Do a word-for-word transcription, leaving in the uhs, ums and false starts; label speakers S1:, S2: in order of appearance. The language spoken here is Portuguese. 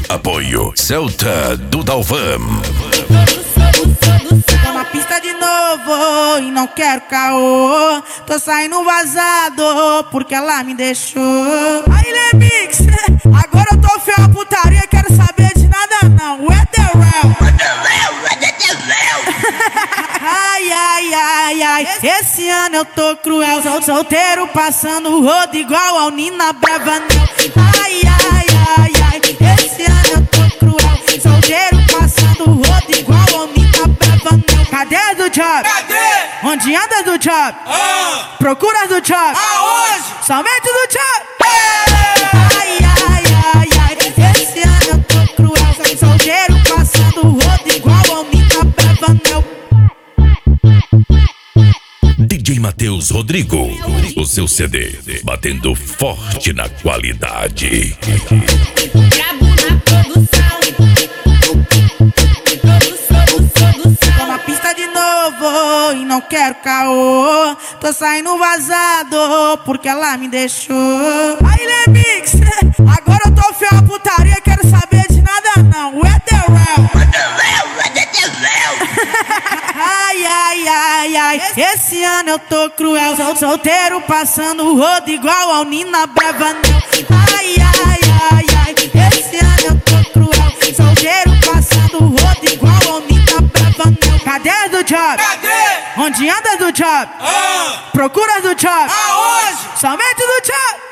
S1: Apoio Celta do Dalvan.
S2: Tô na pista de novo e não quero caô. Tô saindo vazado porque ela me deixou. Aí, Lemix, agora eu tô feio a putaria, quero saber de nada não. What the real? Ai, ai, ai, ai, esse ano eu tô cruel. Sol solteiro passando o rodo igual ao Nina Bravanel. Ai, ai, ai, ai, esse ano eu tô cruel. Solteiro passando o rodo igual ao Nina Bravanel. Cadê do job?
S3: Cadê?
S2: Onde anda do job?
S3: Ah.
S2: Procura do job?
S3: Aonde?
S2: Somente do job?
S3: Ei.
S2: Ai, ai, ai, ai, esse ano eu tô cruel. Solteiro passando o rodo igual ao Nina Bravanel.
S1: D J Matheus Rodrigo, o seu C D, batendo forte na qualidade.
S4: Brabo na produção.
S2: Tô na pista de novo e não quero caô. Tô saindo vazado porque ela me deixou. Aí, Lemix, agora eu tô feio a putaria, quero saber de nada não. What the real? Ai, ai, ai, ai, esse ano eu tô cruel. Sol solteiro passando o rodo igual ao Nina Bravanel. Ai, ai, ai, ai, esse ano eu tô cruel. Solteiro passando o rodo igual ao Nina Bravanel. Cadê do job?
S3: Cadê?
S2: Onde anda do job?
S3: Ah.
S2: Procura do job?
S3: Aonde?
S2: Somente do job?